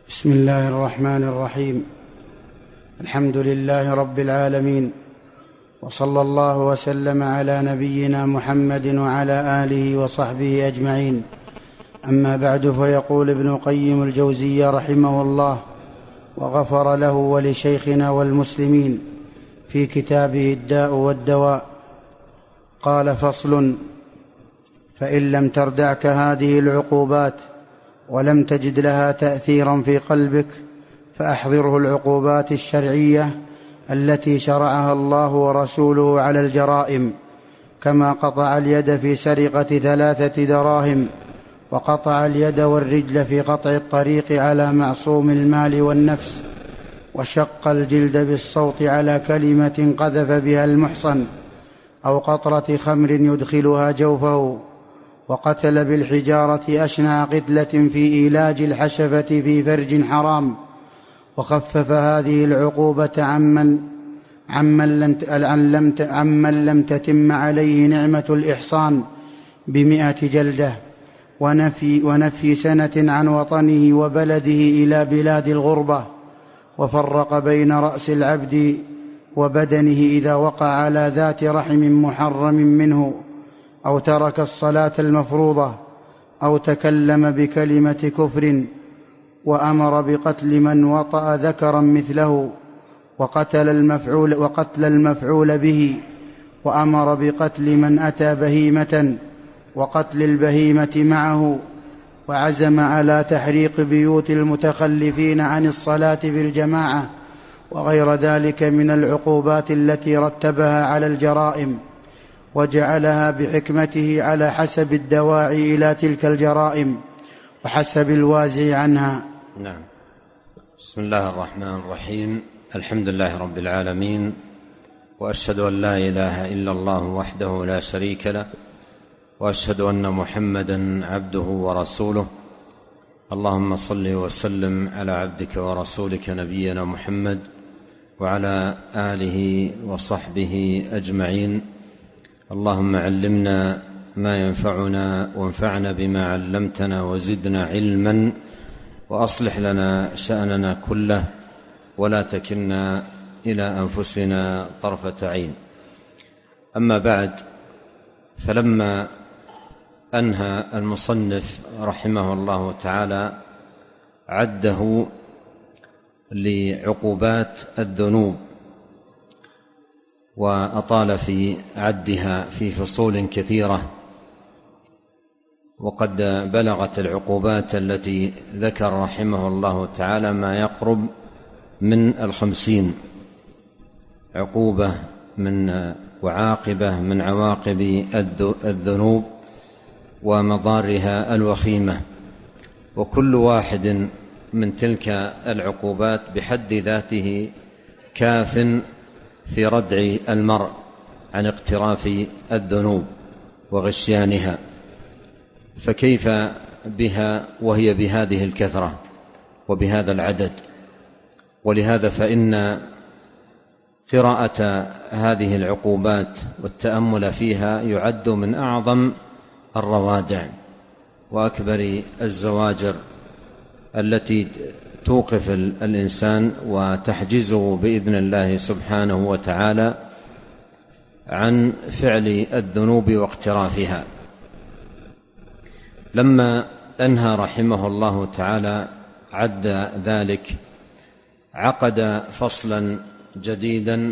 بسم الله الرحمن الرحيم. الحمد لله رب العالمين، وصلى الله وسلم على نبينا محمد وعلى آله وصحبه أجمعين. أما بعد، فيقول ابن القيم الجوزية رحمه الله وغفر له ولشيخنا والمسلمين في كتابه الداء والدواء، قال: فصل: فإن لم تردعك هذه العقوبات ولم تجد لها تأثيرا في قلبك، فأحضره العقوبات الشرعية التي شرعها الله ورسوله على الجرائم، كما قطع اليد في سرقة 3 دراهم، وقطع اليد والرجل في قطع الطريق على معصوم المال والنفس، وشق الجلد بالصوت على كلمة قذف بها المحصن، أو قطرة خمر يدخلها جوفه، وقتل بالحجارة أشنع قتلة في إيلاج الحشفة في فرج حرام. وخفف هذه العقوبة عمن لم تتم عليه نعمة الإحصان ب100 جلدة، ونفي سنة عن وطنه وبلده إلى بلاد الغربة. وفرق بين رأس العبد وبدنه إذا وقع على ذات رحم محرم منه، أو ترك الصلاة المفروضة، أو تكلم بكلمة كفر، وأمر بقتل من وطأ ذكرا مثله، وقتل المفعول به، وأمر بقتل من أتى بهيمة، وقتل البهيمة معه، وعزم على تحريق بيوت المتخلفين عن الصلاة في الجماعة، وغير ذلك من العقوبات التي رتبها على الجرائم، وجعلها بحكمته على حسب الدواعي إلى تلك الجرائم وحسب الوازع عنها. نعم. بسم الله الرحمن الرحيم. الحمد لله رب العالمين، وأشهد أن لا إله إلا الله وحده لا شريك له، وأشهد أن محمدا عبده ورسوله. اللهم صل وسلم على عبدك ورسولك نبينا محمد وعلى آله وصحبه أجمعين. اللهم علمنا ما ينفعنا، وانفعنا بما علمتنا، وزدنا علما، وأصلح لنا شأننا كله، ولا تكلنا إلى أنفسنا طرفة عين. أما بعد، فلما أنهى المصنف رحمه الله تعالى عده لعقوبات الذنوب، وأطال في عدها في فصول كثيرة، وقد بلغت العقوبات التي ذكر رحمه الله تعالى ما يقرب من 50 عقوبة وعاقبة من عواقب الذنوب ومضارها الوخيمة، وكل واحد من تلك العقوبات بحد ذاته كاف في ردع المرء عن اقتراف الذنوب وغشيانها، فكيف بها وهي بهذه الكثرة وبهذا العدد؟ ولهذا فإن قراءة هذه العقوبات والتأمل فيها يعد من أعظم الروادع وأكبر الزواجر التي توقف الإنسان وتحجزه بإذن الله سبحانه وتعالى عن فعل الذنوب واقترافها. لما أنهى رحمه الله تعالى عد ذلك، عقد فصلا جديدا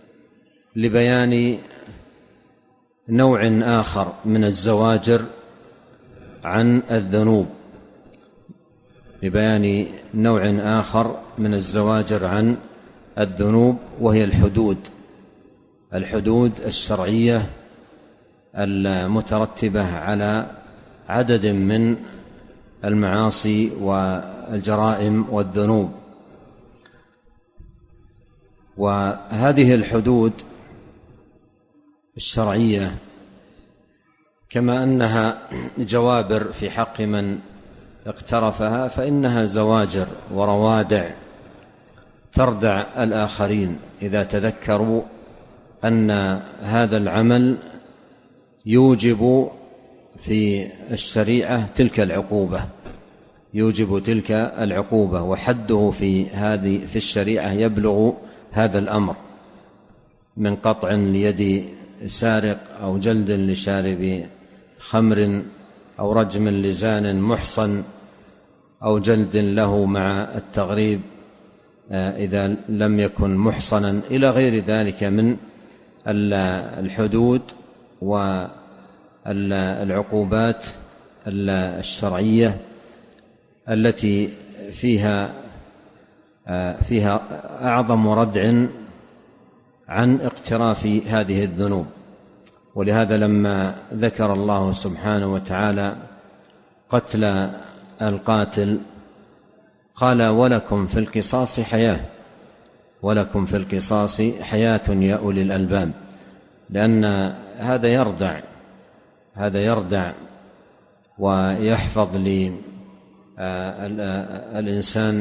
لبيان نوع آخر من الزواجر عن الذنوب، لبيان نوع آخر من الزواجر عن الذنوب، وهي الحدود الشرعية المترتبة على عدد من المعاصي والجرائم والذنوب. وهذه الحدود الشرعية كما أنها جوابر في حق من اقترفها، فإنها زواجر وروادع تردع الآخرين إذا تذكروا أن هذا العمل يوجب في الشريعة تلك العقوبة، يوجب تلك العقوبة، وحده في الشريعة يبلغ هذا الأمر من قطع ليد سارق أو جلد لشارب خمر أو رجم لزان محصن أو جلد له مع التغريب إذا لم يكن محصنا، إلى غير ذلك من الحدود والعقوبات الشرعية التي فيها أعظم ردع عن اقتراف هذه الذنوب. ولهذا لما ذكر الله سبحانه وتعالى قتل القاتل قال ولكم في القصاص حياة، ولكم في القصاص حياة يا أولي الألباب، لأن هذا يردع ويحفظ للإنسان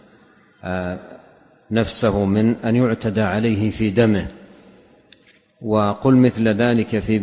نفسه من أن يعتدى عليه في دمه. وقل مثل ذلك في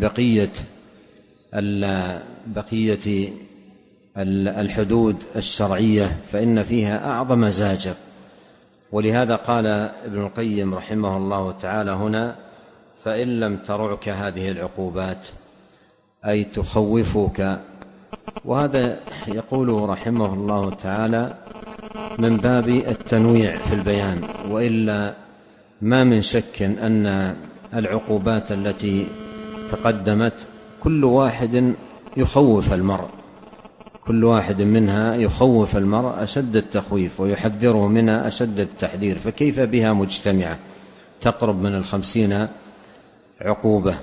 بقية الحدود الشرعية فإن فيها أعظم زاجر. ولهذا قال ابن القيم رحمه الله تعالى هنا: فإن لم ترعك هذه العقوبات، أي تخوفك. وهذا يقوله رحمه الله تعالى من باب التنويع في البيان، وإلا ما من شك أن العقوبات التي تقدمت كل واحد يخوف المرء، كل واحد منها يخوف المرء أشد التخويف ويحذره منها أشد التحذير، فكيف بها مجتمعة تقرب من 50 عقوبة؟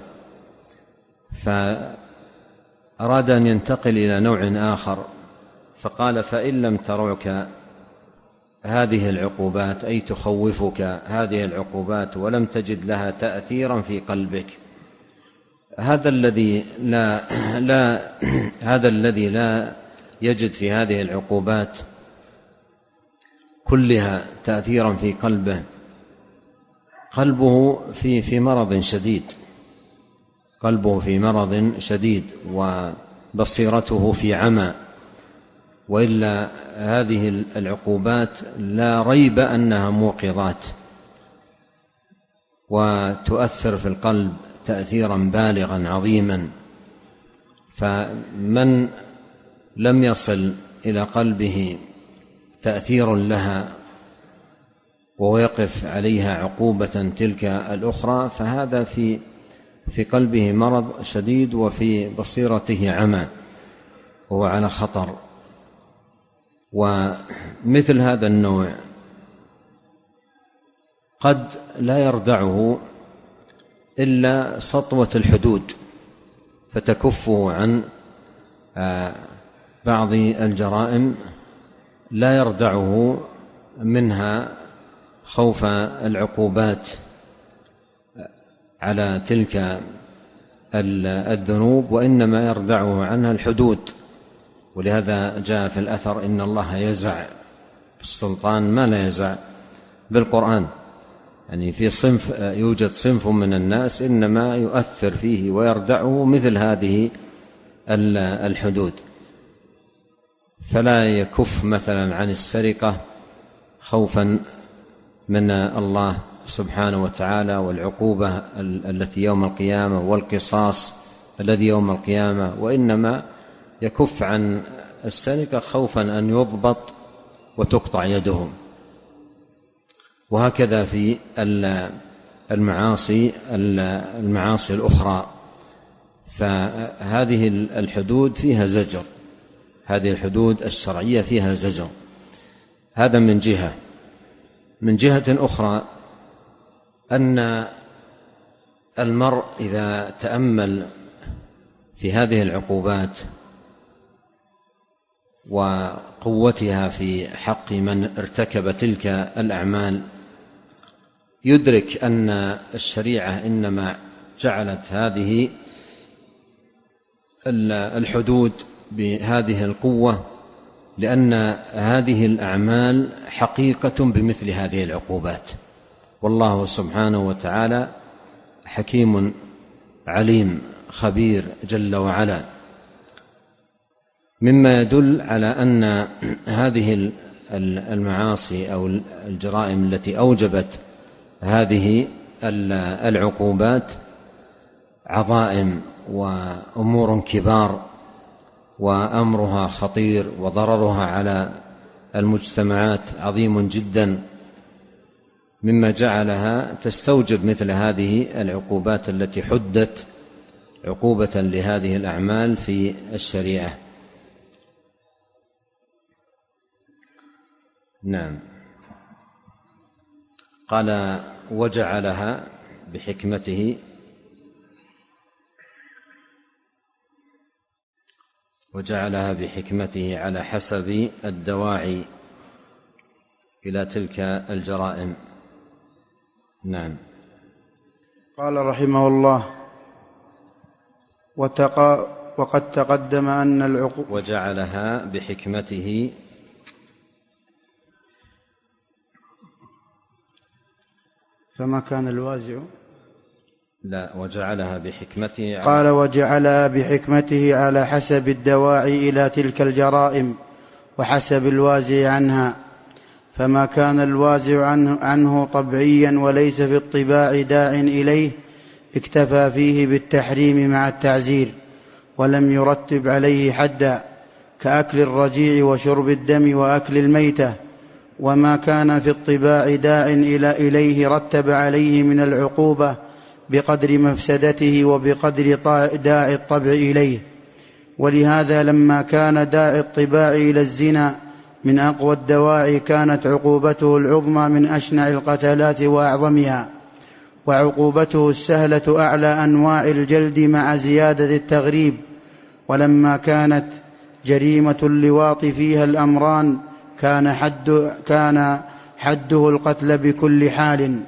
فأراد أن ينتقل إلى نوع آخر فقال: فإن لم ترعك هذه العقوبات، أي تخوفك هذه العقوبات ولم تجد لها تأثيرا في قلبك. هذا الذي لا يجد في هذه العقوبات كلها تأثيرا في قلبه، قلبه في مرض شديد، قلبه في مرض شديد وبصيرته في عمى. وإلا هذه العقوبات لا ريب أنها موقظات وتؤثر في القلب تأثيرا بالغا عظيما. فمن لم يصل إلى قلبه تأثير لها وهو يقف عليها عقوبة تلك الأخرى، فهذا في قلبه مرض شديد وفي بصيرته عمى وهو على خطر. ومثل هذا النوع قد لا يردعه إلا سطوة الحدود فتكفه عن بعض الجرائم، لا يردعه منها خوف العقوبات على تلك الذنوب، وإنما يردعه عنها الحدود. ولهذا جاء في الأثر: إن الله يزع بالسلطان ما لا يزع بالقرآن. يعني يوجد صنف من الناس إنما يؤثر فيه ويردعه مثل هذه الحدود، فلا يكف مثلا عن السرقة خوفا من الله سبحانه وتعالى والعقوبة التي يوم القيامة والقصاص الذي يوم القيامة، وإنما يكف عن السرقة خوفا أن يضبط وتقطع يدهم. وهكذا في المعاصي الأخرى، فهذه الحدود فيها زجر، هذه الحدود الشرعية فيها زجر. هذا من جهة. من جهة أخرى أن المرء إذا تأمل في هذه العقوبات وقوتها في حق من ارتكب تلك الأعمال يدرك أن الشريعة إنما جعلت هذه الحدود بهذه القوة لأن هذه الأعمال حقيقة بمثل هذه العقوبات. والله سبحانه وتعالى حكيم عليم خبير جل وعلا. مما يدل على أن هذه المعاصي أو الجرائم التي أوجبت هذه العقوبات عظائم وأمور كبار، وأمرها خطير، وضررها على المجتمعات عظيم جدا، مما جعلها تستوجب مثل هذه العقوبات التي حدت عقوبة لهذه الأعمال في الشريعة. نعم. قال وجعلها بحكمته على حسب الدواعي إلى تلك الجرائم. نعم. قال رحمه الله: وقد تقدم أن العقوبة وجعلها بحكمته، فما كان الوازع، لا، وجعلها بحكمته، قال وجعلها بحكمته على حسب الدواعي إلى تلك الجرائم وحسب الوازع عنها، فما كان الوازع عنه طبعيا وليس في الطباع داع إليه اكتفى فيه بالتحريم مع التعزير ولم يرتب عليه حدا، كأكل الرجيع وشرب الدم وأكل الميتة. وما كان في الطباع داع إليه رتب عليه من العقوبة بقدر مفسدته وبقدر داعي الطبع إليه. ولهذا لما كان داعي الطباع إلى الزنا من أقوى الدواعي كانت عقوبته العظمى من أشنع القتلات وأعظمها، وعقوبته السهلة أعلى أنواع الجلد مع زيادة التغريب. ولما كانت جريمة اللواط فيها الأمران كان حده القتل بكل حال.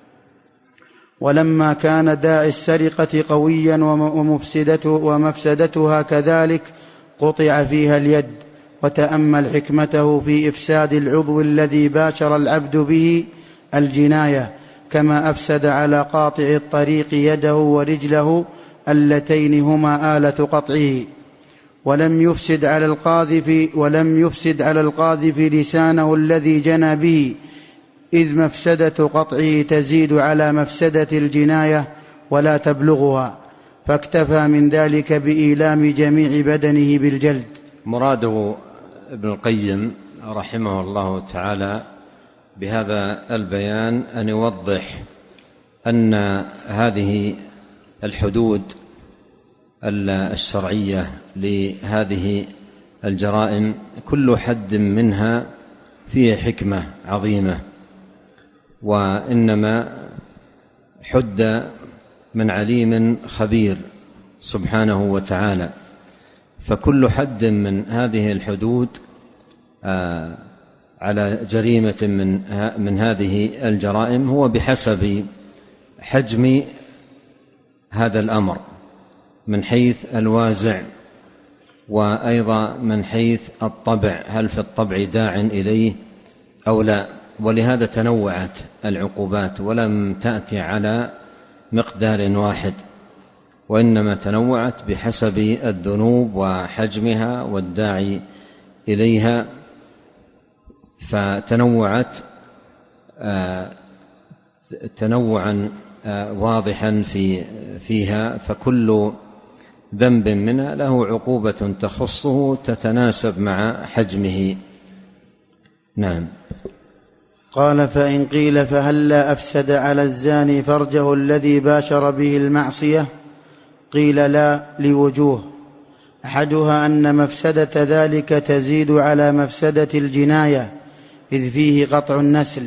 ولما كان داعي السرقة قويا ومفسدتها كذلك قطع فيها اليد. وتأمل حكمته في إفساد العضو الذي باشر العبد به الجناية، كما أفسد على قاطع الطريق يده ورجله اللتين هما آلة قطعه. ولم يفسد على القاذف لسانه الذي جنى به، إذ مفسدة قطعه تزيد على مفسدة الجناية ولا تبلغها، فاكتفى من ذلك بإيلام جميع بدنه بالجلد. مراده ابن القيم رحمه الله تعالى بهذا البيان أن يوضح أن هذه الحدود الشرعية لهذه الجرائم كل حد منها فيه حكمة عظيمة، وإنما حد من عليم خبير سبحانه وتعالى، فكل حد من هذه الحدود على جريمة من هذه الجرائم هو بحسب حجم هذا الأمر من حيث الوازع، وأيضا من حيث الطبع، هل في الطبع داع إليه أو لا. ولهذا تنوعت العقوبات ولم تأتي على مقدار واحد، وإنما تنوعت بحسب الذنوب وحجمها والداعي إليها، فتنوعت تنوعا واضحا فيها، فكل ذنب منها له عقوبة تخصه تتناسب مع حجمه. نعم. قال: فإن قيل فهلا أفسد على الزاني فرجه الذي باشر به المعصية؟ قيل لا، لوجوه: أحدها أن مفسدة ذلك تزيد على مفسدة الجناية، إذ فيه قطع النسل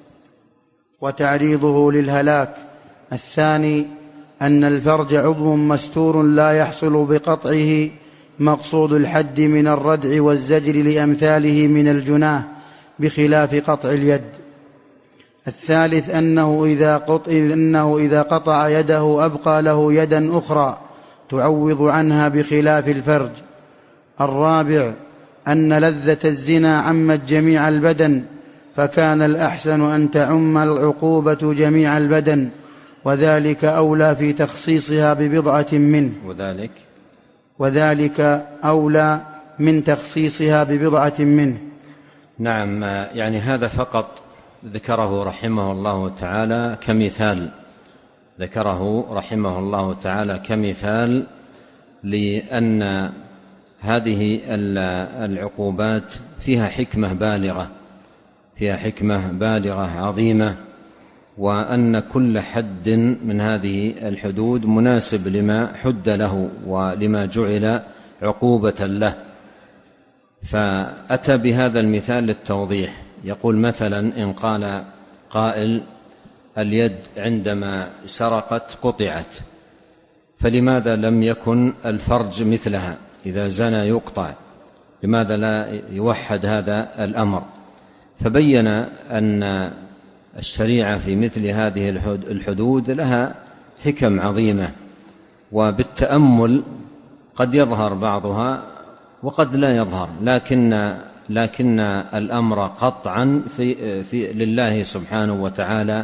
وتعريضه للهلاك. الثاني أن الفرج عضو مستور لا يحصل بقطعه مقصود الحد من الردع والزجر لأمثاله من الجناه، بخلاف قطع اليد. الثالث أنه إذا قطع يده أبقى له يدا أخرى تعوض عنها بخلاف الفرج. الرابع أن لذة الزنا عمت جميع البدن، فكان الأحسن أن تعم العقوبة جميع البدن، وذلك أولى في تخصيصها ببضعة منه، وذلك أولى من تخصيصها ببضعة منه. نعم، يعني هذا فقط ذكره رحمه الله تعالى كمثال لأن هذه العقوبات فيها حكمة بالغة عظيمة، وأن كل حد من هذه الحدود مناسب لما حد له ولما جعل عقوبة له. فأتى بهذا المثال للتوضيح. يقول مثلا إن قال قائل اليد عندما سرقت قطعت، فلماذا لم يكن الفرج مثلها؟ إذا زنى يقطع، لماذا لا يوحد هذا الأمر؟ فبين أن الشريعة في مثل هذه الحدود لها حكم عظيمة، وبالتأمل قد يظهر بعضها وقد لا يظهر، لكن الأمر قطعا لله سبحانه وتعالى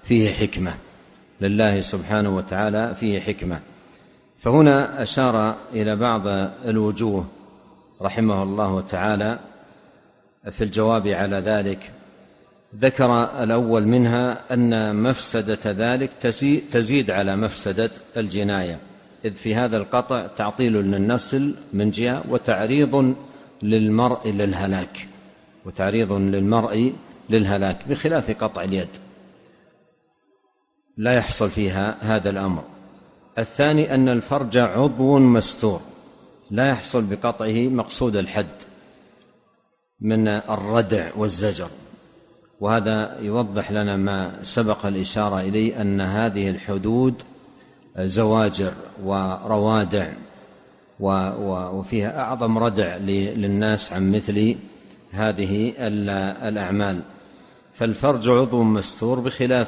فيه حكمة. فهنا أشار إلى بعض الوجوه رحمه الله تعالى في الجواب على ذلك. ذكر الأول منها أن مفسدة ذلك تزيد على مفسدة الجناية، إذ في هذا القطع تعطيل للنسل من جهة، وتعريض للمرء للهلاك، بخلاف قطع اليد لا يحصل فيها هذا الأمر. الثاني أن الفرج عضو مستور لا يحصل بقطعه مقصود الحد من الردع والزجر، وهذا يوضح لنا ما سبق الإشارة إليه، أن هذه الحدود زواجر وروادع، وفيها أعظم ردع للناس عن مثل هذه الأعمال. فالفرج عضو مستور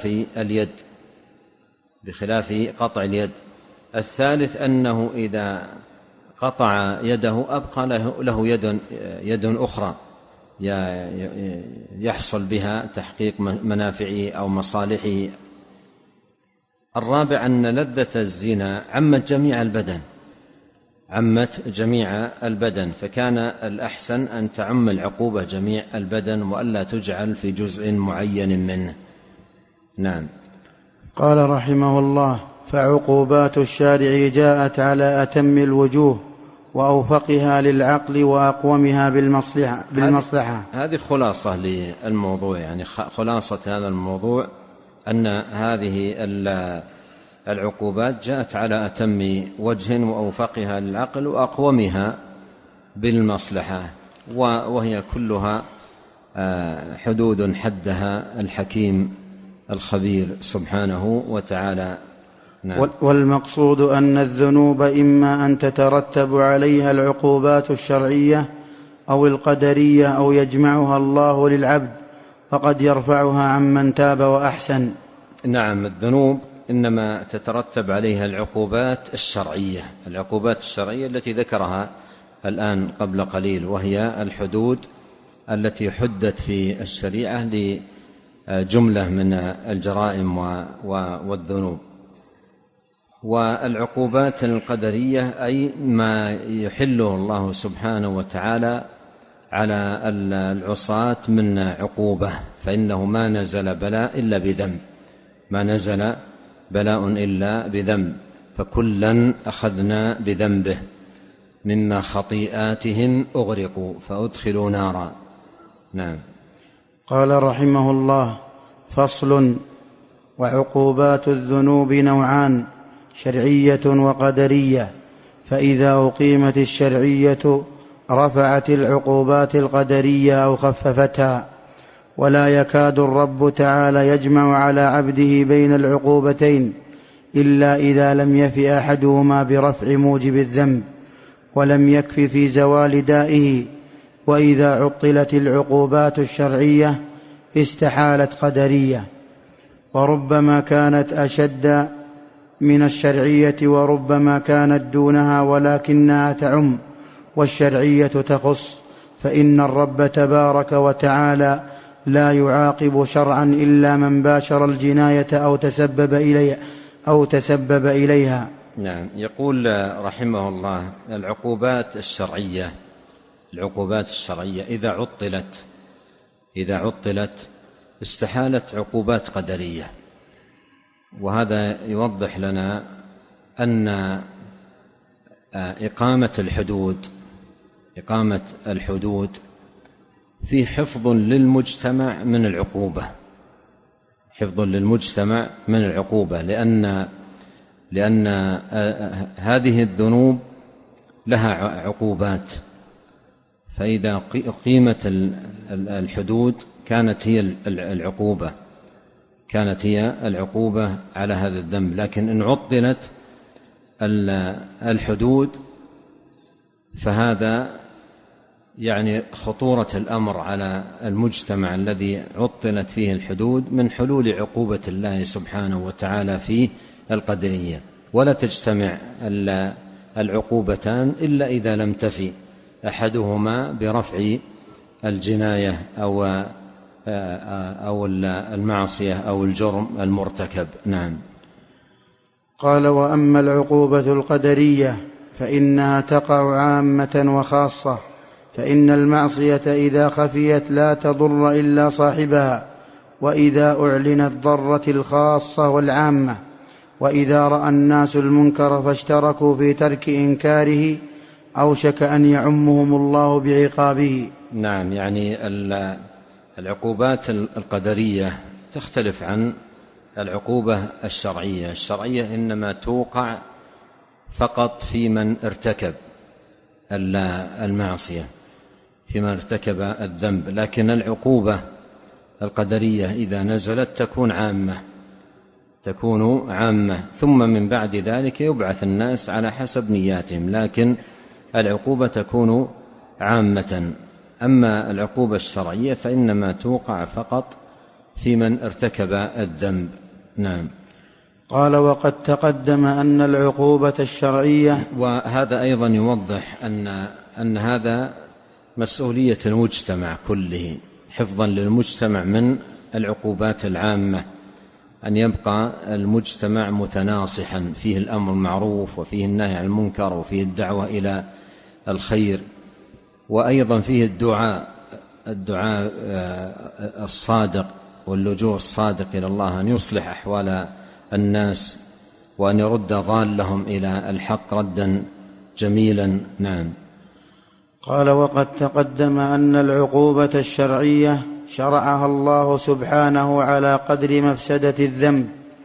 بخلاف قطع اليد. الثالث أنه إذا قطع يده أبقى له يد أخرى يحصل بها تحقيق منافعه أو مصالحه. الرابع أن لذة الزنا عمت جميع البدن، فكان الأحسن أن تعم العقوبة جميع البدن وألا تجعل في جزء معين منه. نعم. قال رحمه الله: فعقوبات الشارع جاءت على أتم الوجوه وأوفقها للعقل وأقومها بالمصلحة. هذه خلاصة للموضوع، يعني خلاصة هذا الموضوع أن هذه العقوبات جاءت على أتم وجه وأوفقها للعقل وأقومها بالمصلحة، وهي كلها حدود حدها الحكيم الخبير سبحانه وتعالى. نعم. والمقصود أن الذنوب إما أن تترتب عليها العقوبات الشرعية أو القدرية، أو يجمعها الله للعبد فقد يرفعها عمن تاب وأحسن. نعم، الذنوب إنما تترتب عليها العقوبات الشرعية التي ذكرها الآن قبل قليل، وهي الحدود التي حدت في الشريعة لجملة من الجرائم والذنوب. والعقوبات القدرية أي ما يحله الله سبحانه وتعالى على العصاة من عقوبة، فإنه ما نزل بلاء إلا بذنب، فكلا أخذنا بذنبه مما خطيئاتهم أغرقوا فأدخلوا نارا. نعم. قال رحمه الله: فصل. وعقوبات الذنوب نوعان: شرعية وقدرية. فإذا أقيمت الشرعية رفعت العقوبات القدرية أو خففتها، ولا يكاد الرب تعالى يجمع على عبده بين العقوبتين إلا إذا لم يف أحدهما برفع موجب الذنب ولم يكف في زوال دائه. وإذا عطلت العقوبات الشرعية استحالت قدرية، وربما كانت أشد من الشرعية وربما كانت دونها، ولكنها تعم والشرعية تخص، فإن الرب تبارك وتعالى لا يعاقب شرعا إلا من باشر الجناية أو تسبب إليها. نعم. يقول رحمه الله: العقوبات الشرعية العقوبات الشرعية إذا عطلت استحالت عقوبات قدرية. وهذا يوضح لنا أن إقامة الحدود في حفظ للمجتمع من العقوبة، لأن هذه الذنوب لها عقوبات، فإذا قيمت الحدود كانت هي العقوبة على هذا الذنب. لكن إن عطلت الحدود فهذا يعني خطورة الأمر على المجتمع الذي عطلت فيه الحدود من حلول عقوبة الله سبحانه وتعالى في القدرية. ولا تجتمع العقوبتان إلا إذا لم تفي أحدهما برفع الجناية أو المعصية أو الجرم المرتكب. نعم. قال: وأما العقوبة القدرية فإنها تقع عامة وخاصة، فإن المعصية إذا خفيت لا تضر إلا صاحبها، وإذا أعلنت ضرت الخاصة والعامة. وإذا رأى الناس المنكر فاشتركوا في ترك إنكاره أوشك أن يعمهم الله بعقابه. نعم، يعني العقوبات القدرية تختلف عن العقوبة الشرعية إنما توقع فقط في من ارتكب المعصية، في من ارتكب الذنب. لكن العقوبة القدرية إذا نزلت تكون عامة، ثم من بعد ذلك يبعث الناس على حسب نياتهم، لكن العقوبة تكون عامة. أما العقوبة الشرعية فإنما توقع فقط في من ارتكب الذنب. نعم. قال: وقد تقدم أن العقوبة الشرعية، وهذا أيضا يوضح أن هذا مسؤولية المجتمع كله، حفظا للمجتمع من العقوبات العامة، أن يبقى المجتمع متناصحا، فيه الأمر المعروف وفيه النهي عن المنكر وفيه الدعوة إلى الخير، وأيضا فيه الدعاء الصادق واللجوء الصادق إلى الله، أن يصلح أحوال الناس وأن يرد ضالهم إلى الحق ردا جميلا. نعم. قال: وقد تقدم أن العقوبة الشرعية شرعها الله سبحانه على قدر مفسدة الذنب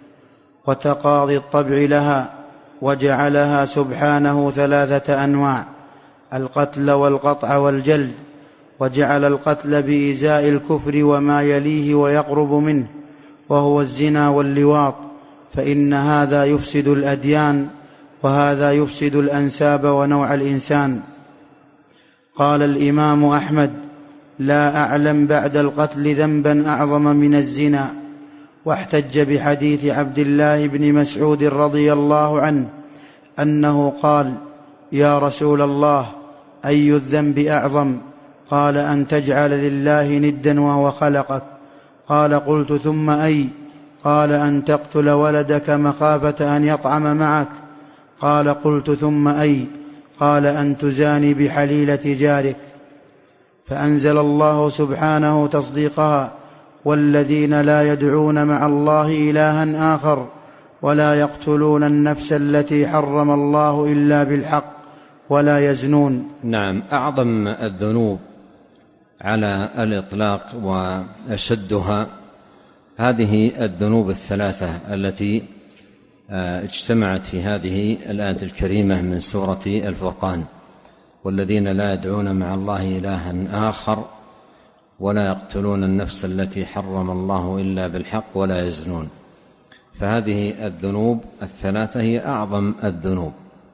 وتقاضي الطبع لها، وجعلها سبحانه 3 أنواع: القتل والقطع والجلد، وجعل القتل بإزاء الكفر وما يليه ويقرب منه، وهو الزنا واللواط، فإن هذا يفسد الأديان وهذا يفسد الأنساب ونوع الإنسان. قال الإمام أحمد: لا أعلم بعد القتل ذنبا أعظم من الزنا. واحتج بحديث عبد الله بن مسعود رضي الله عنه أنه قال: يا رسول الله، أي الذنب أعظم؟ قال: أن تجعل لله ندا وهو خلقك. قال: قلت: ثم أي؟ قال: أن تقتل ولدك مخافة أن يطعم معك. قال: قلت: ثم أي؟ قال: أن تزاني بحليلة جارك. فأنزل الله سبحانه تصديقها: والذين لا يدعون مع الله إلها آخر ولا يقتلون النفس التي حرم الله إلا بالحق ولا يزنون. نعم. أعظم الذنوب على الإطلاق وأشدها هذه الذنوب 3 التي اجتمعت في هذه الآية الكريمة من سورة الفرقان: والذين لا يدعون مع الله إلها آخر ولا يقتلون النفس التي حرم الله إلا بالحق ولا يزنون. فهذه الذنوب 3 هي أعظم الذنوب.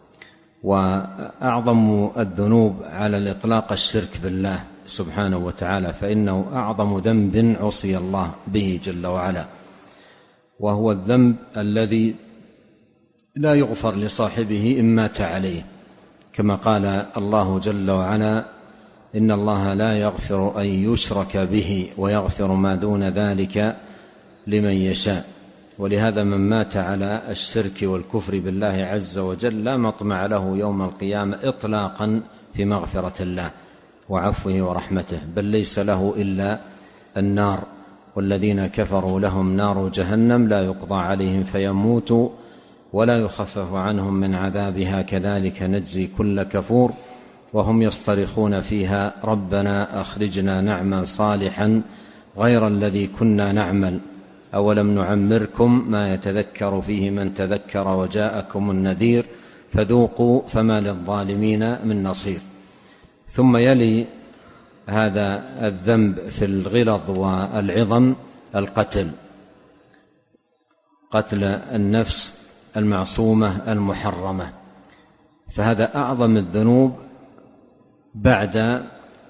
وأعظم الذنوب على الإطلاق الشرك بالله سبحانه وتعالى، فإنه أعظم ذنب عصي الله به جل وعلا، وهو الذنب الذي لا يغفر لصاحبه إن مات عليه، كما قال الله جل وعلا: إن الله لا يغفر أن يشرك به ويغفر ما دون ذلك لمن يشاء. ولهذا من مات على الشرك والكفر بالله عز وجل لا مطمع له يوم القيامة إطلاقا في مغفرة الله، وعفوه ورحمته، بل ليس له إلا النار. والذين كفروا لهم نار جهنم لا يقضى عليهم فيموتوا ولا يخفف عنهم من عذابها كذلك نجزي كل كفور. وهم يصطرخون فيها ربنا أخرجنا نعمل صالحا غير الذي كنا نعمل أولم نعمركم ما يتذكر فيه من تذكر وجاءكم النذير فذوقوا فما للظالمين من نصير. ثم يلي هذا الذنب في الغلظ والعظم القتل، قتل النفس المعصومة المحرمة، فهذا أعظم الذنوب بعد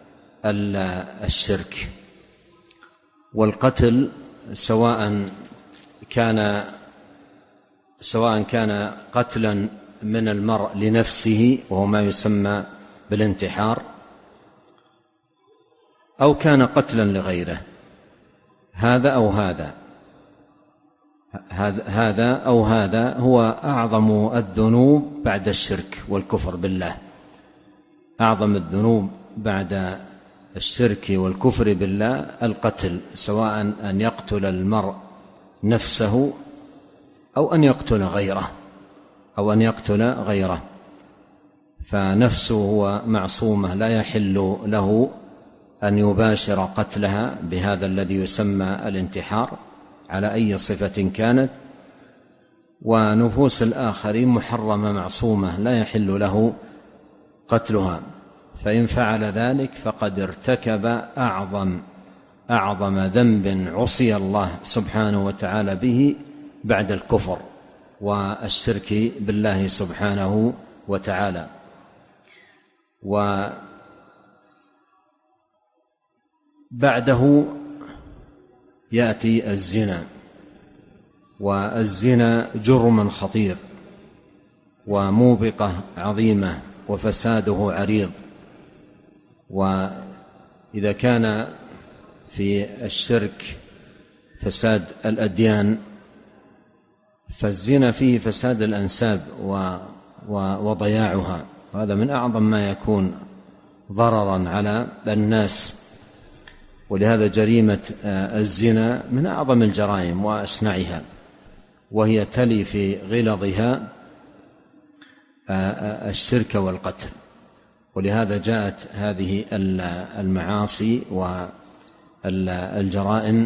الشرك. والقتل سواء كان قتلا من المرء لنفسه وهو ما يسمى بالانتحار، أو كان قتلا لغيره، هذا أو هذا هو أعظم الذنوب بعد الشرك والكفر بالله. أعظم الذنوب بعد الشرك والكفر بالله القتل، سواء أن يقتل المرء نفسه أو أن يقتل غيره، فنفسه هو معصومة لا يحل له أن يباشر قتلها بهذا الذي يسمى الانتحار على أي صفة كانت، ونفوس الآخرين محرمة معصومة لا يحل له قتلها، فإن فعل ذلك فقد ارتكب أعظم ذنب عصي الله سبحانه وتعالى به بعد الكفر والشرك بالله سبحانه وتعالى. وبعده يأتي الزنا، والزنا جرم خطير وموبقة عظيمة وفساده عريض. وإذا كان في الشرك فساد الأديان، فالزنا فيه فساد الأنساب وضياعها، وهذا من أعظم ما يكون ضررا على الناس. ولهذا جريمة الزنا من أعظم الجرائم وأشنعها، وهي تلي في غلظها الشرك والقتل. ولهذا جاءت هذه المعاصي والجرائم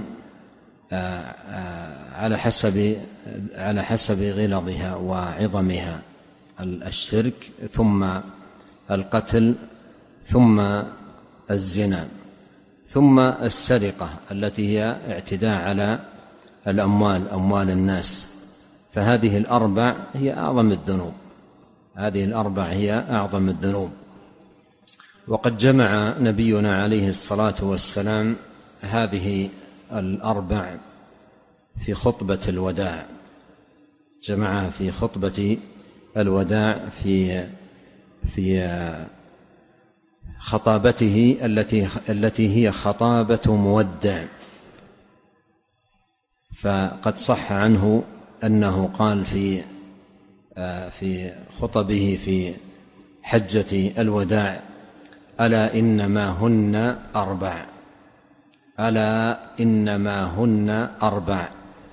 على حسب غلظها وعظمها، الشرك ثم القتل ثم الزنا ثم السرقة التي هي اعتداء على أموال الناس. فهذه الأربع هي أعظم الذنوب. وقد جمع نبينا عليه الصلاة والسلام هذه الأربع في خطبة الوداع، جمعها في خطبة الوداع في خطابته التي هي خطابة مودع. فقد صح عنه أنه قال في خطبه في حجة الوداع: ألا إنما هن أربع،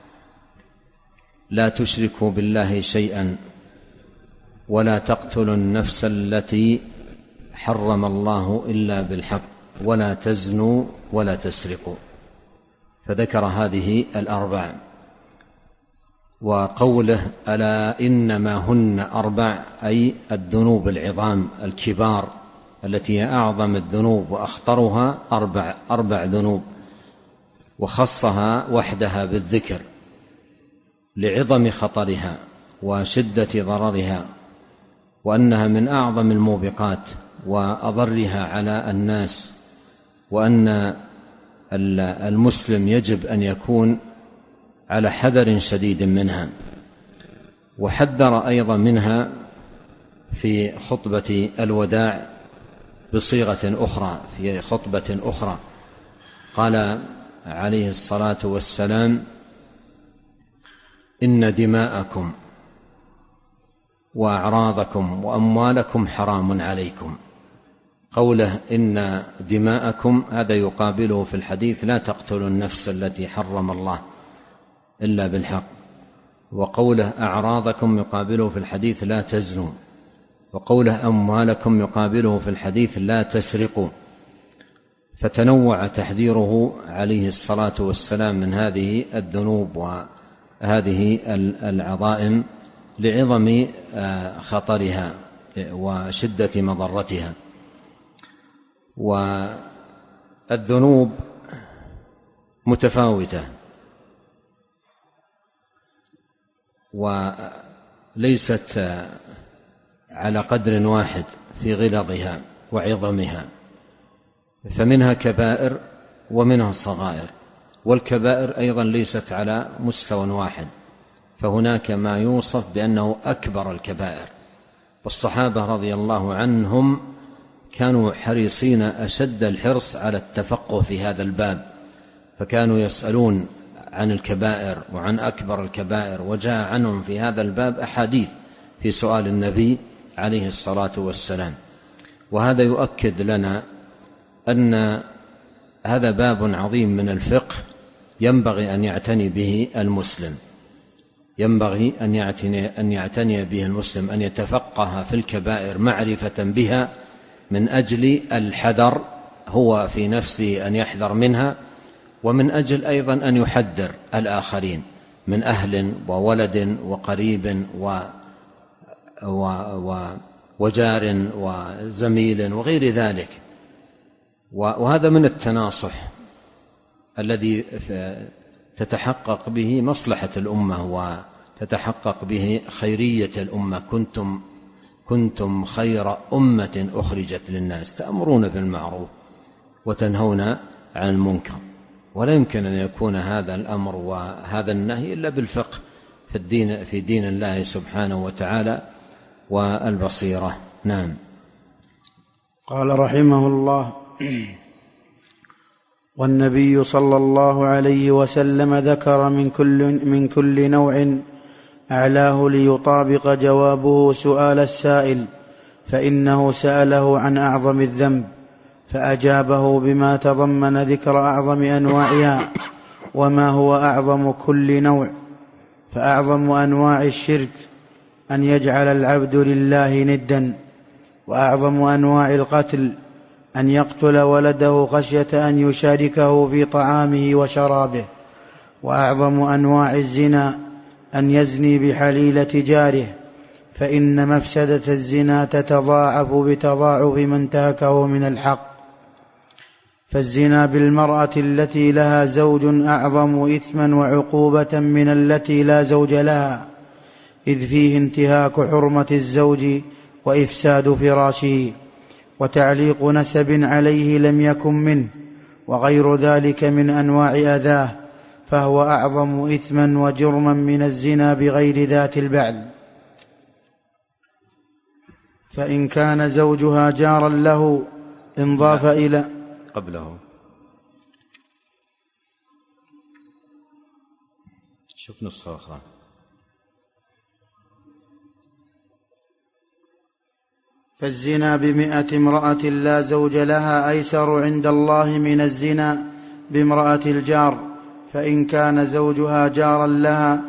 لا تشركوا بالله شيئا، ولا تقتلوا النفس التي حرم الله إلا بالحق، ولا تزنوا ولا تسرقوا. فذكر هذه الأربع. وقوله ألا إنما هن أربع أي الذنوب العظام الكبار التي هي أعظم الذنوب وأخطرها أربع ذنوب، وخصها وحدها بالذكر لعظم خطرها وشدة ضررها، وأنها من أعظم الموبقات وأضرها على الناس، وأن المسلم يجب أن يكون على حذر شديد منها. وحذر أيضا منها في خطبة الوداع بصيغة أخرى، في خطبة أخرى قال عليه الصلاة والسلام: إن دماءكم وأعراضكم وأموالكم حرام عليكم قوله إن دماءكم هذا يقابله في الحديث لا تقتلوا النفس التي حرم الله إلا بالحق، وقوله أعراضكم يقابله في الحديث لا تزنوا، وقوله أموالكم يقابله في الحديث لا تسرقوا. فتنوع تحذيره عليه الصلاة والسلام من هذه الذنوب وهذه العظائم لعظم خطرها وشدة مضرتها. والذنوب متفاوتة وليست على قدر واحد في غلظها وعظمها، فمنها كبائر ومنها صغائر، والكبائر أيضا ليست على مستوى واحد، فهناك ما يوصف بأنه أكبر الكبائر. والصحابة رضي الله عنهم كانوا حريصين أشد الحرص على التفقه في هذا الباب، فكانوا يسألون عن الكبائر وعن أكبر الكبائر، وجاء عنهم في هذا الباب أحاديث في سؤال النبي عليه الصلاة والسلام. وهذا يؤكد لنا أن هذا باب عظيم من الفقه ينبغي أن يعتني به المسلم، ينبغي أن يعتني به المسلم، أن يتفقه في الكبائر معرفة بها من أجل الحذر هو في نفسه أن يحذر منها، ومن أجل أيضا أن يحذر الآخرين من أهل وولد وقريب وجار وزميل وغير ذلك. وهذا من التناصح الذي تتحقق به مصلحة الأمة وتتحقق به خيرية الأمة. كنتم خير أمة أخرجت للناس تأمرون بالمعروف وتنهون عن المنكر. ولا يمكن أن يكون هذا الأمر وهذا النهي إلا بالفقه في دين الله سبحانه وتعالى والبصيرة. نعم. قال رحمه الله: والنبي صلى الله عليه وسلم ذكر من كل نوع أعلاه ليطابق جوابه سؤال السائل، فإنه سأله عن أعظم الذنب فأجابه بما تضمن ذكر أعظم أنواعها وما هو أعظم كل نوع. فأعظم أنواع الشرك أن يجعل العبد لله ندا، وأعظم أنواع القتل أن يقتل ولده خشية أن يشاركه في طعامه وشرابه، وأعظم أنواع الزنا أن يزني بحليلة جاره، فإن مفسدة الزنا تتضاعف بتضاعف من انتهكه من الحق. فالزنا بالمرأة التي لها زوج أعظم إثما وعقوبة من التي لا زوج لها، إذ فيه انتهاك حرمة الزوج وإفساد فراشه وتعليق نسب عليه لم يكن منه، وغير ذلك من أنواع أذاه، فهو أعظم إثما وجرما من الزنا بغير ذات البعل. فإن كان زوجها جارا له انضاف إلى قبله. شوف نسخة أخرى. فالزنا ب100 امرأة لا زوج لها أيسر عند الله من الزنا بامرأة الجار، فإن كان زوجها جارا لها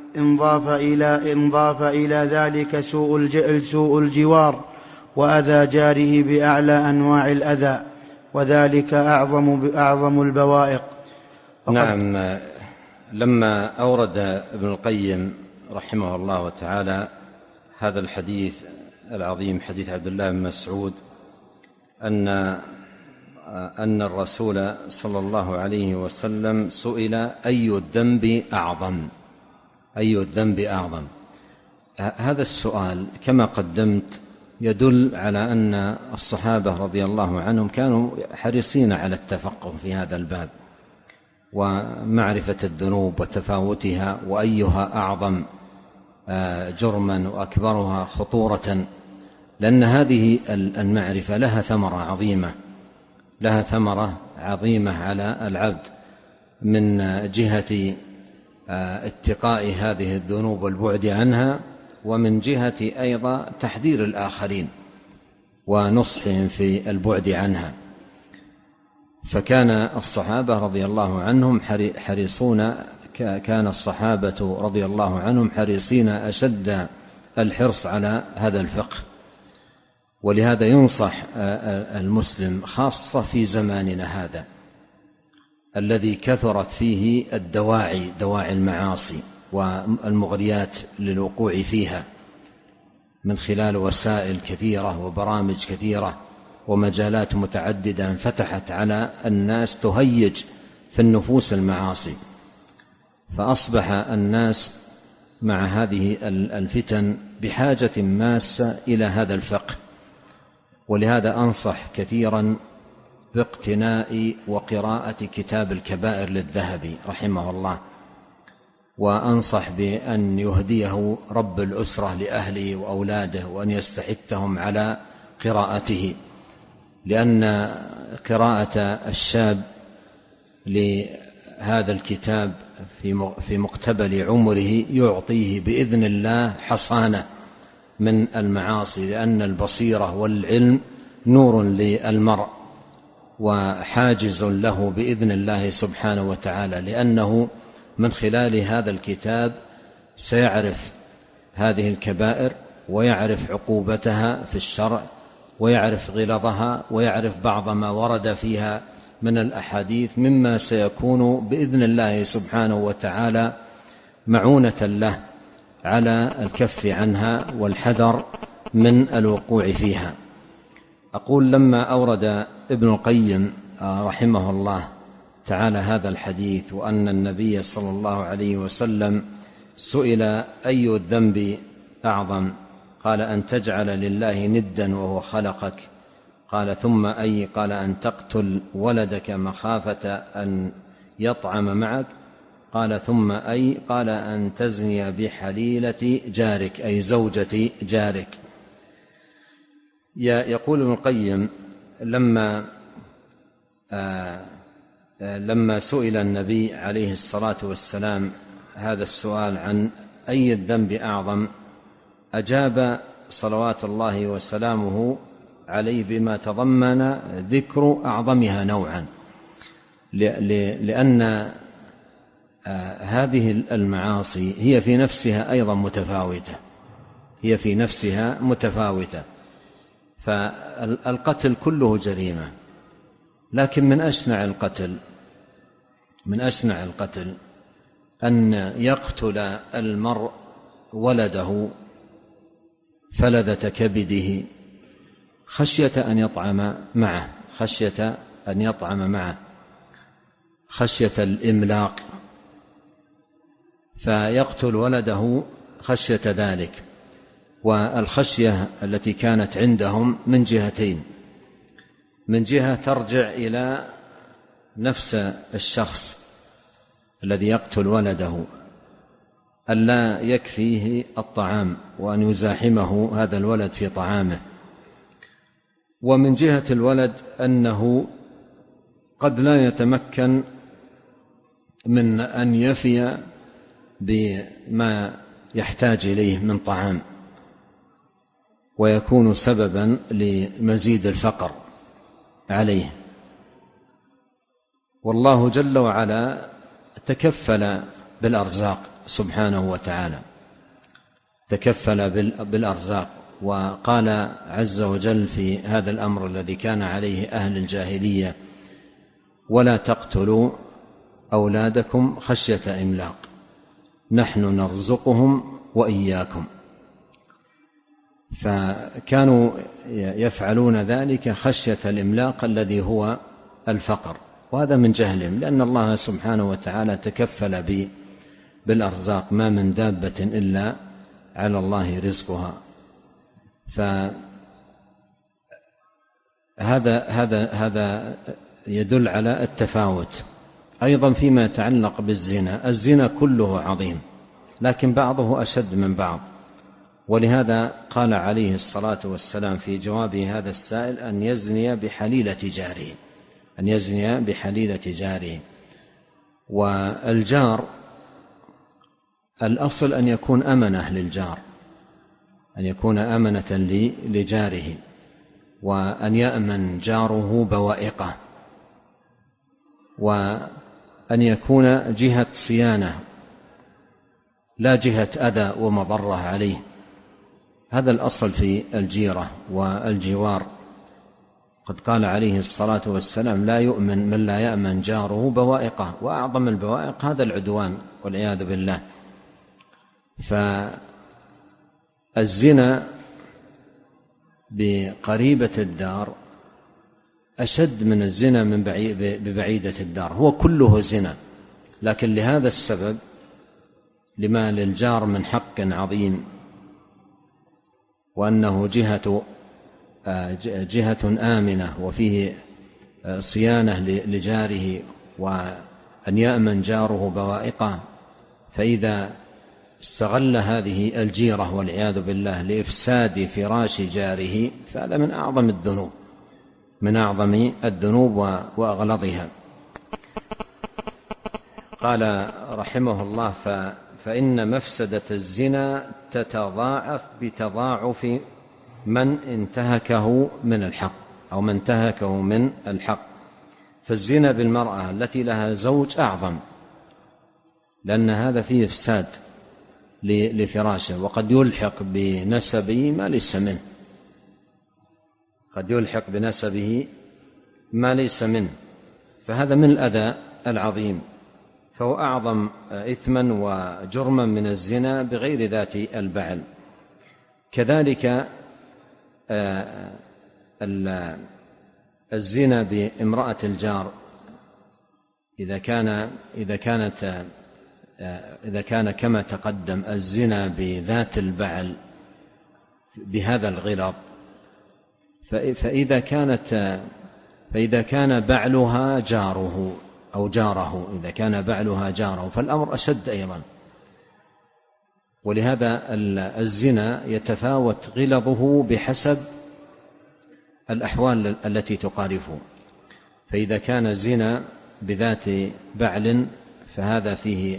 انضاف إلى ذلك سوء الجوار وأذى جاره بأعلى أنواع الأذى، وذلك أعظم البوائق. نعم. لما أورد ابن القيم رحمه الله تعالى هذا الحديث العظيم، حديث عبد الله بن مسعود، أن الرسول صلى الله عليه وسلم سئل أي الذنب أعظم. هذا السؤال كما قدمت يدل على أن الصحابة رضي الله عنهم كانوا حريصين على التفقه في هذا الباب ومعرفة الذنوب وتفاوتها وأيها أعظم جرما وأكبرها خطورة، لأن هذه المعرفة لها ثمرة عظيمة على العبد من جهة اتقاء هذه الذنوب والبعد عنها، ومن جهة أيضا تحذير الآخرين ونصحهم في البعد عنها. فكان الصحابة رضي الله عنهم كان الصحابة رضي الله عنهم حريصين أشد الحرص على هذا الفقه. ولهذا ينصح المسلم خاصة في زماننا هذا الذي كثرت فيه دواعي المعاصي والمغريات للوقوع فيها من خلال وسائل كثيرة وبرامج كثيرة ومجالات متعددة انفتحت على الناس تهيج في النفوس المعاصي. فأصبح الناس مع هذه الفتن بحاجة ماسة إلى هذا الفقه. ولهذا أنصح كثيرا باقتناء وقراءة كتاب الكبائر للذهبي رحمه الله، وأنصح بأن يهديه رب الأسرة لأهله وأولاده وأن يستحثهم على قراءته، لأن قراءة الشاب لهذا الكتاب في مقتبل عمره يعطيه بإذن الله حصانة من المعاصي، لأن البصيرة والعلم نور للمرء وحاجز له بإذن الله سبحانه وتعالى، لأنه من خلال هذا الكتاب سيعرف هذه الكبائر ويعرف عقوبتها في الشرع ويعرف غلظها ويعرف بعض ما ورد فيها من الأحاديث مما سيكون بإذن الله سبحانه وتعالى معونة له على الكف عنها والحذر من الوقوع فيها. أقول لما أورد ابن القيم رحمه الله تعالى هذا الحديث وأن النبي صلى الله عليه وسلم سئل أي الذنب أعظم؟ قال أن تجعل لله ندا وهو خلقك. قال ثم أي؟ قال أن تقتل ولدك مخافة أن يطعم معك. قال ثم أي؟ قال أن تزني بحليلة جارك أي زوجة جارك. يقول ابن القيم لما سئل النبي عليه الصلاة والسلام هذا السؤال عن أي الذنب أعظم، أجاب صلوات الله وسلامه عليه بما تضمن ذكر أعظمها نوعا، لأن هذه المعاصي هي في نفسها أيضا متفاوتة. فالقتل كله جريمة، لكن من أشنع القتل أن يقتل المرء ولده فلذة كبده خشية أن يطعم معه خشية الإملاق، فيقتل ولده خشية ذلك. والخشية التي كانت عندهم من جهتين: من جهة ترجع إلى نفس الشخص الذي يقتل ولده ألا يكفيه الطعام وأن يزاحمه هذا الولد في طعامه، ومن جهة الولد أنه قد لا يتمكن من أن يفي بما يحتاج إليه من طعام، ويكون سببا لمزيد الفقر عليه. والله جل وعلا تكفل بالأرزاق سبحانه وتعالى، تكفل بالأرزاق، وقال عز وجل في هذا الأمر الذي كان عليه أهل الجاهلية: ولا تقتلوا أولادكم خشية إملاق نحن نرزقهم وإياكم. فكانوا يفعلون ذلك خشية الإملاق الذي هو الفقر، وهذا من جهلهم، لأن الله سبحانه وتعالى تكفل بالأرزاق، ما من دابة إلا على الله رزقها. فهذا يدل على التفاوت. أيضا فيما يتعلق بالزنا، الزنا كله عظيم لكن بعضه أشد من بعض، ولهذا قال عليه الصلاة والسلام في جوابه هذا السائل: أن يزني بحليلة جاره. والجار الأصل أن يكون أمنة للجار، أن يكون أمنة لجاره، وأن يأمن جاره بوائقه، وأن يكون جهة صيانة لا جهة أذى ومضرة عليه. هذا الأصل في الجيرة والجوار. قد قال عليه الصلاة والسلام: لا يؤمن من لا يأمن جاره بوائقه، وأعظم البوائق هذا العدوان والعياذ بالله. فالزنا بقريبة الدار أشد من الزنا ببعيدة الدار، هو كله زنا، لكن لهذا السبب لما للجار من حق عظيم، وأنه جهة آمنة وفيه صيانة لجاره، وأن يأمن جاره بوائقه. فإذا استغل هذه الجيرة والعياذ بالله لإفساد فراش جاره فهذا من أعظم الذنوب وأغلظها. قال رحمه الله: فإن مفسدة الزنا تتضاعف بتضاعف من انتهكه من الحق أو من انتهكه من الحق. فالزنا بالمرأة التي لها زوج أعظم، لأن هذا فيه إفساد لفراشه، وقد يلحق بنسبه ما ليس منه، فهذا من الأذى العظيم، فهو أعظم إثما وجرما من الزنا بغير ذات البعل. كذلك الزنا بامرأة الجار إذا كان كما تقدم الزنا بذات البعل بهذا الغلظ، فإذا كان بعلها جاره أو جاره، إذا كان بعلها جاره فالأمر أشد أيضا. ولهذا الزنا يتفاوت غلظه بحسب الأحوال التي تقارفه. فإذا كان الزنا بذات بعل فهذا فيه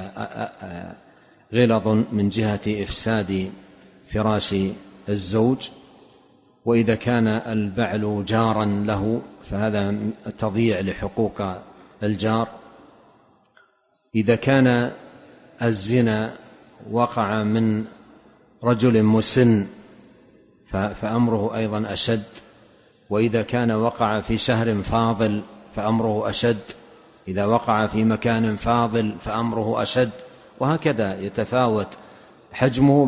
غلظ من جهة إفساد فراش الزوج، وإذا كان البعل جارا له فهذا تضييع لحقوق الجار. إذا كان الزنا وقع من رجل مسن فأمره أيضا أشد، وإذا كان وقع في شهر فاضل فأمره أشد، إذا وقع في مكان فاضل فأمره أشد، وهكذا يتفاوت حجمه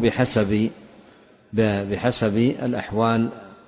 بحسب الأحوال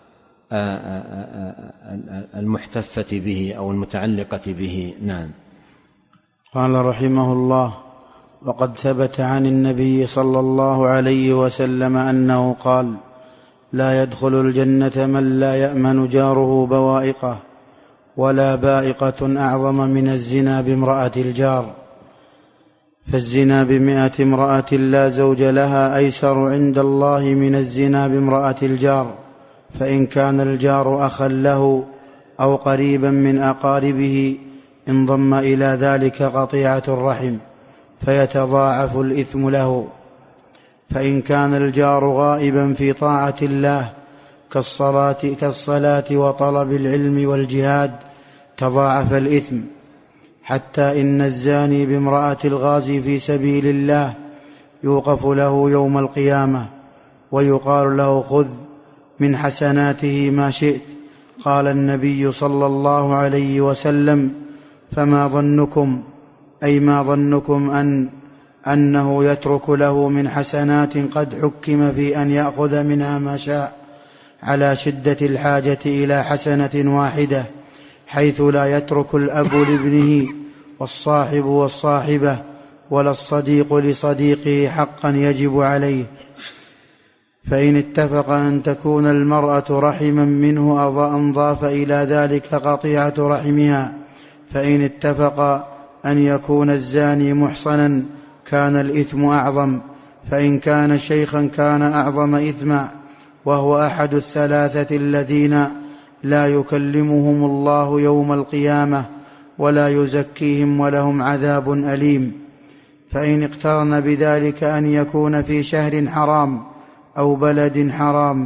المحتفة به أو المتعلقة به. نعم. قال رحمه الله: وقد ثبت عن النبي صلى الله عليه وسلم أنه قال: لا يدخل الجنة من لا يأمن جاره بوائقه، ولا بائقة أعظم من الزنا بامرأة الجار. فالزنا ب100 امرأة لا زوج لها أيسر عند الله من الزنا بامرأة الجار، فإن كان الجار أخا له أو قريبا من أقاربه انضم إلى ذلك قطيعة الرحم فيتضاعف الإثم له. فإن كان الجار غائبا في طاعة الله كالصلاة وطلب العلم والجهاد تضاعف الإثم، حتى إن الزاني بامرأة الغازي في سبيل الله يوقف له يوم القيامة ويقال له: خذ من حسناته ما شئت. قال النبي صلى الله عليه وسلم: فما ظنكم، أي ما ظنكم أنه يترك له من حسنات قد حكم في أن يأخذ منها ما شاء، على شدة الحاجة إلى حسنة واحدة، حيث لا يترك الأب لابنه والصاحب والصاحبة ولا الصديق لصديقه حقا يجب عليه. فإن اتفق أن تكون المرأة رحما منه أنضاف إلى ذلك قطيعة رحمها. فإن اتفق أن يكون الزاني محصنا كان الإثم أعظم، فإن كان شيخا كان أعظم إثما، وهو أحد الثلاثة الذين لا يكلمهم الله يوم القيامة ولا يزكيهم ولهم عذاب أليم. فإن اقترن بذلك أن يكون في شهر حرام أو بلد حرام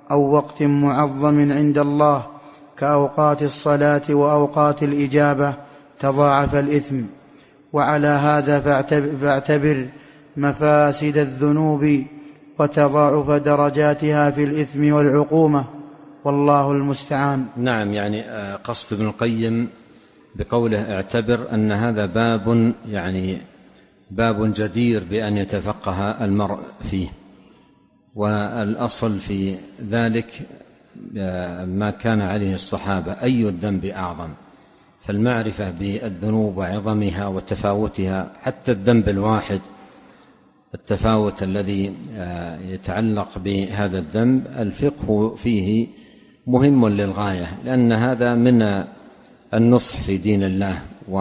أو وقت معظم عند الله كأوقات الصلاة وأوقات الإجابة تضاعف الإثم. وعلى هذا فاعتبر مفاسد الذنوب وتضاعف درجاتها في الإثم والعقومة، والله المستعان. نعم، يعني قصد ابن القيم بقوله اعتبر أن هذا باب، يعني باب جدير بأن يتفقه المرء فيه، والأصل في ذلك ما كان عليه الصحابة: أي الذنب أعظم. فالمعرفة بالذنوب وعظمها وتفاوتها، حتى الذنب الواحد التفاوت الذي يتعلق بهذا الذنب، الفقه فيه مهم للغاية، لأن هذا من النصح في دين الله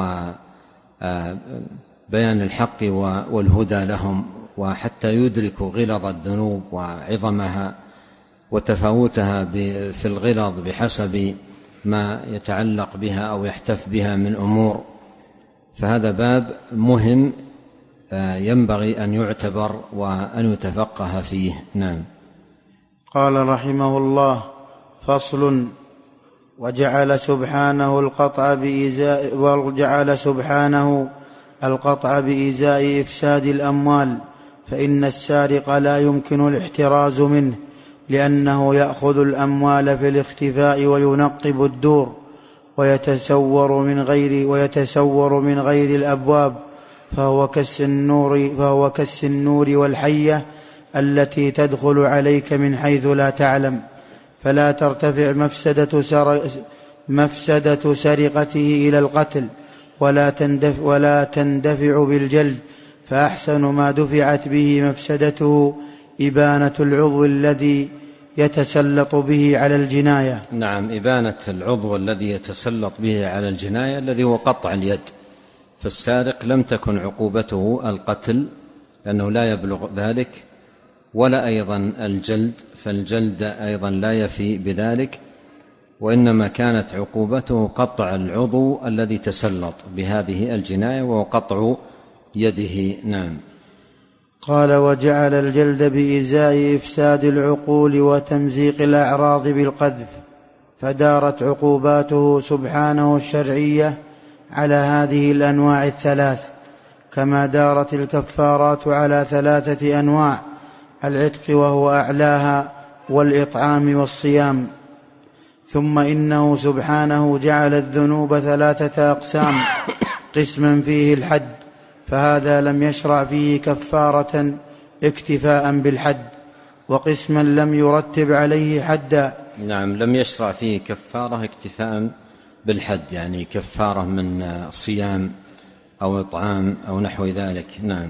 وبيان الحق والهدى لهم، وحتى يدركوا غلظ الذنوب وعظمها وتفاوتها في الغلظ بحسب ما يتعلق بها أو يحتف بها من أمور. فهذا باب مهم ينبغي أن يعتبر وأن يتفقه فيه. نعم. قال رحمه الله: فصل: وجعل سبحانه القطع بإزاء إفساد الأموال، فإن السارق لا يمكن الاحتراز منه، لأنه يأخذ الأموال في الاختفاء وينقب الدور ويتسور من غير الأبواب، فهو كالسنور والحية التي تدخل عليك من حيث لا تعلم، فلا ترتفع مفسدة سرقته إلى القتل، ولا تندفع بالجلد، فأحسن ما دفعت به مفسدته إبانة العضو الذي يتسلط به على الجناية. نعم، إبانة العضو الذي يتسلط به على الجناية الذي هو قطع اليد. فالسارق لم تكن عقوبته القتل لأنه لا يبلغ ذلك، ولا أيضا الجلد، فالجلد أيضا لا يفي بذلك، وإنما كانت عقوبته قطع العضو الذي تسلط بهذه الجناية وهو قطع يده. نعم. قال: وجعل الجلد بإزاء إفساد العقول وتمزيق الأعراض بالقذف، فدارت عقوباته سبحانه الشرعية على هذه الأنواع الثلاث، كما دارت الكفارات على 3 أنواع: العتق وهو أعلاها، والإطعام والصيام. ثم إنه سبحانه جعل الذنوب 3 أقسام: قسما فيه الحد، فهذا لم يشرع فيه كفارة اكتفاء بالحد، وقسما لم يرتب عليه حدا. نعم، لم يشرع فيه كفارة اكتفاء بالحد، يعني كفارة من صيام أو إطعام أو نحو ذلك. نعم.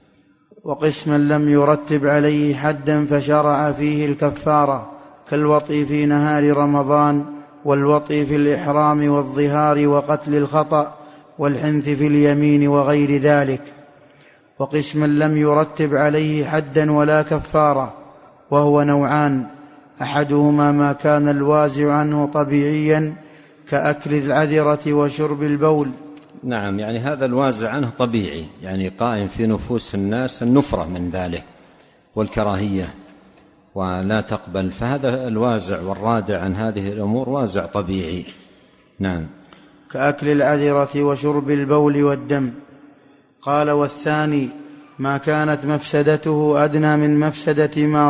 وقسما لم يرتب عليه حدا فشرع فيه الكفارة، كالوطء في نهار رمضان، والوطء في الإحرام، والظهار، وقتل الخطأ، والحنث في اليمين، وغير ذلك. وقسما لم يرتب عليه حدا ولا كفارة، وهو نوعان: أحدهما ما كان الوازع عنه طبيعيا، كأكل العذرة وشرب البول. نعم، يعني هذا الوازع عنه طبيعي، يعني قائم في نفوس الناس النفرة من ذلك والكراهية ولا تقبل، فهذا الوازع والرادع عن هذه الأمور وازع طبيعي. نعم. كأكل العذرة وشرب البول والدم. قال: والثاني ما كانت مفسدته أدنى من مفسدة ما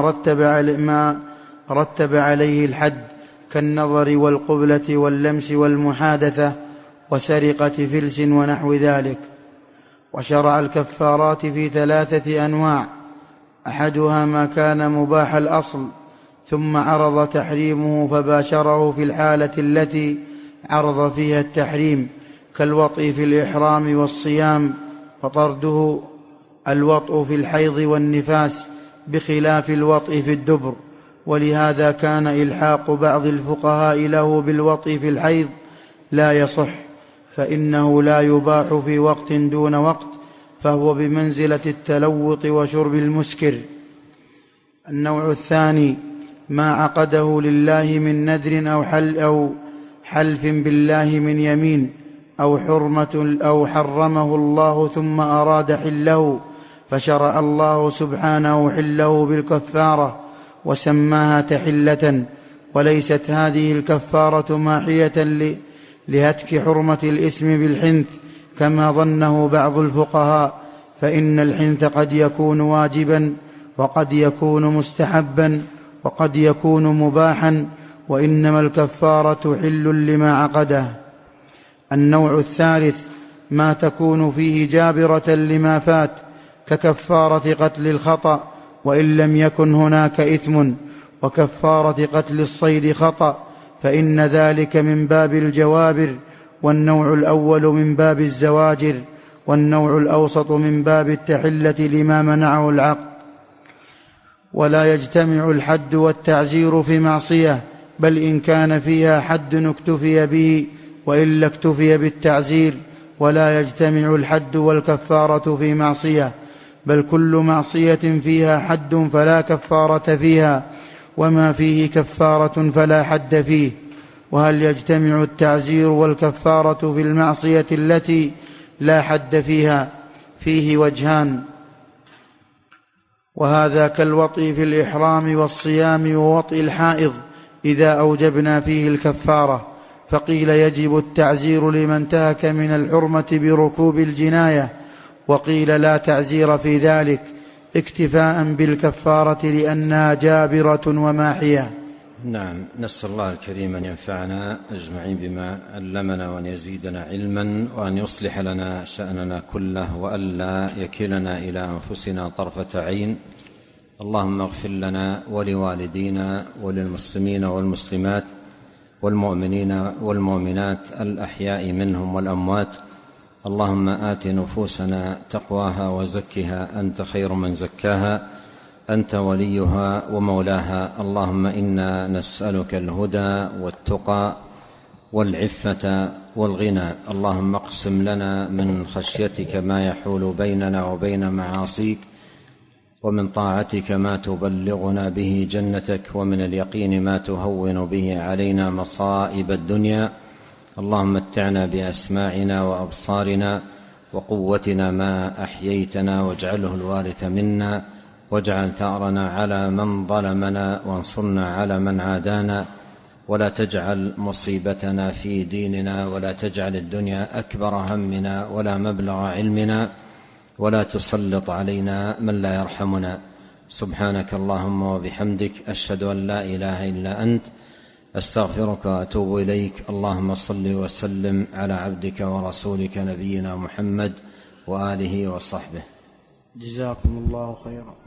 رتب عليه الحد، كالنظر والقبلة واللمس والمحادثة وسرقة فلس ونحو ذلك. وشرع الكفارات في 3 أنواع: أحدها ما كان مباح الأصل ثم عرض تحريمه فباشره في الحالة التي عرض فيها التحريم، كالوطء في الإحرام والصيام، فطرده الوطء في الحيض والنفاس بخلاف الوطء في الدبر. ولهذا كان إلحاق بعض الفقهاء له بالوطء في الحيض لا يصح، فإنه لا يباح في وقت دون وقت، فهو بمنزلة التلوط وشرب المسكر. النوع الثاني ما عقده لله من نذر أو حلف بالله من يمين، أو حرمه الله ثم أراد حله، فشرع الله سبحانه حله بالكفارة، وسماها تحلة. وليست هذه الكفارة ماحية لهتك حرمة الإثم بالحنث كما ظنه بعض الفقهاء، فإن الحنث قد يكون واجبا وقد يكون مستحبا وقد يكون مباحا، وإنما الكفارة حل لما عقده. النوع الثالث ما تكون فيه جابرة لما فات ككفارة قتل الخطأ وإن لم يكن هناك إثم، وكفارة قتل الصيد خطأ، فإن ذلك من باب الجوابر، والنوع الأول من باب الزواجر، والنوع الأوسط من باب التحلة لما منعه العقل. ولا يجتمع الحد والتعزير في معصية، بل إن كان فيها حد اكتفي به وإلا اكتفي بالتعزير. ولا يجتمع الحد والكفارة في معصية، بل كل معصية فيها حد فلا كفارة فيها، وما فيه كفارة فلا حد فيه. وهل يجتمع التعزير والكفارة في المعصية التي لا حد فيها؟ فيه وجهان، وهذا كالوطء في الإحرام والصيام ووطء الحائض إذا أوجبنا فيه الكفارة. فقيل يجب التعزير لمن انتهك من الحرمة بركوب الجناية، وقيل لا تعزير في ذلك اكتفاء بالكفارة لأنها جابرة وماحية. نعم، نسأل الله الكريم أن ينفعنا أجمعين بما علمنا وأن يزيدنا علما وأن يصلح لنا شأننا كله وألا يكلنا إلى أنفسنا طرفة عين. اللهم اغفر لنا ولوالدينا وللمسلمين والمسلمات والمؤمنين والمؤمنات الأحياء منهم والأموات. اللهم آت نفوسنا تقواها وزكها أنت خير من زكاها، أنت وليها ومولاها. اللهم إنا نسألك الهدى والتقى والعفة والغنى. اللهم اقسم لنا من خشيتك ما يحول بيننا وبين معاصيك، ومن طاعتك ما تبلغنا به جنتك، ومن اليقين ما تهون به علينا مصائب الدنيا. اللهم متعنا بأسماعنا وأبصارنا وقوتنا ما أحييتنا، واجعله الوارث منا، واجعل ثأرنا على من ظلمنا، وانصرنا على من عادانا، ولا تجعل مصيبتنا في ديننا، ولا تجعل الدنيا أكبر همنا ولا مبلغ علمنا، ولا تسلط علينا من لا يرحمنا. سبحانك اللهم وبحمدك، أشهد أن لا إله إلا أنت، أستغفرك وأتوب إليك. اللهم صل وسلم على عبدك ورسولك نبينا محمد وآله وصحبه. جزاكم الله خيرا.